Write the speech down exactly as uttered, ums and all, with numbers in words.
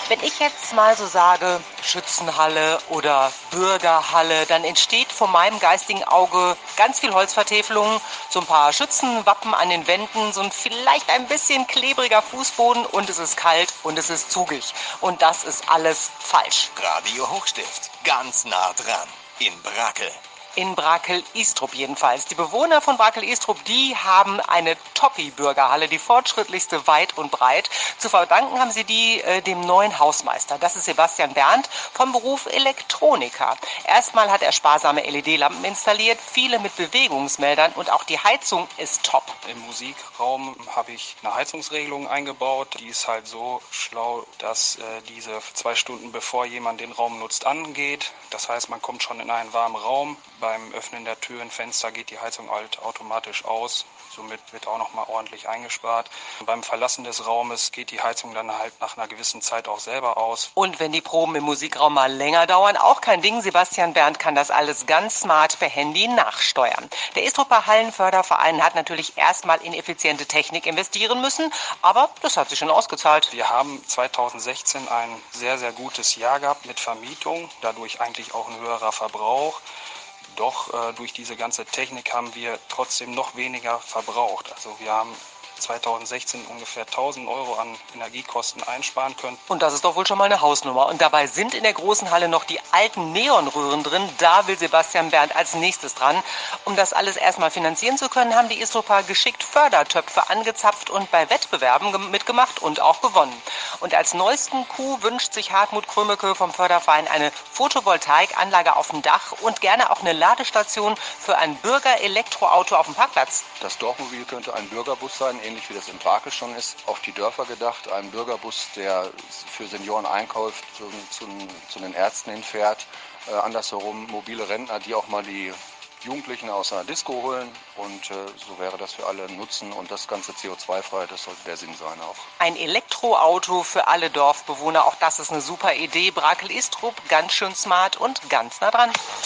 Wenn ich jetzt mal so sage, Schützenhalle oder Bürgerhalle, dann entsteht vor meinem geistigen Auge ganz viel Holzvertäfelung, so ein paar Schützenwappen an den Wänden, so ein vielleicht ein bisschen klebriger Fußboden und es ist kalt und es ist zugig. Und das ist alles falsch. Radio Hochstift, ganz nah dran, in Brakel. In Brakel-Istrup jedenfalls. Die Bewohner von Brakel-Istrup, die haben eine Toppi-Bürgerhalle, die fortschrittlichste weit und breit. Zu verdanken haben sie die äh, dem neuen Hausmeister. Das ist Sebastian Berndt, vom Beruf Elektroniker. Erstmal hat er sparsame L E D-Lampen installiert, viele mit Bewegungsmeldern und auch die Heizung ist top. Im Musikraum habe ich eine Heizungsregelung eingebaut. Die ist halt so schlau, dass äh, diese zwei Stunden bevor jemand den Raum nutzt angeht. Das heißt, man kommt schon in einen warmen Raum. Beim Öffnen der Türen, Fenster geht die Heizung halt automatisch aus. Somit wird auch nochmal ordentlich eingespart. Beim Verlassen des Raumes geht die Heizung dann halt nach einer gewissen Zeit auch selber aus. Und wenn die Proben im Musikraum mal länger dauern, auch kein Ding. Sebastian Berndt kann das alles ganz smart per Handy nachsteuern. Der Istruper Hallenförderverein hat natürlich erstmal in effiziente Technik investieren müssen, aber das hat sich schon ausgezahlt. Wir haben zweitausendsechzehn ein sehr, sehr gutes Jahr gehabt mit Vermietung, dadurch eigentlich auch ein höherer Verbrauch. Doch äh, durch diese ganze Technik haben wir trotzdem noch weniger verbraucht. Also wir haben zweitausendsechzehn ungefähr tausend Euro an Energiekosten einsparen können. Und das ist doch wohl schon mal eine Hausnummer. Und dabei sind in der großen Halle noch die alten Neonröhren drin. Da will Sebastian Berndt als nächstes dran. Um das alles erstmal finanzieren zu können, haben die Istruper geschickt Fördertöpfe angezapft und bei Wettbewerben mitgemacht und auch gewonnen. Und als neuesten Coup wünscht sich Hartmut Krümeke vom Förderverein eine Photovoltaikanlage auf dem Dach und gerne auch eine Ladestation für ein Bürger-Elektroauto auf dem Parkplatz. Das Dorfmobil könnte ein Bürgerbus sein, ähnlich wie das in Brakel schon ist, auf die Dörfer gedacht. Ein Bürgerbus, der für Senioren einkauft, zu, zu, zu den Ärzten hinfährt. Äh, andersherum mobile Rentner, die auch mal die Jugendlichen aus einer Disco holen. Und äh, so wäre das für alle Nutzen und das Ganze C O zwei frei, das sollte der Sinn sein auch. Ein Elektroauto für alle Dorfbewohner, auch das ist eine super Idee. Brakel-Istrup, ganz schön smart und ganz nah dran.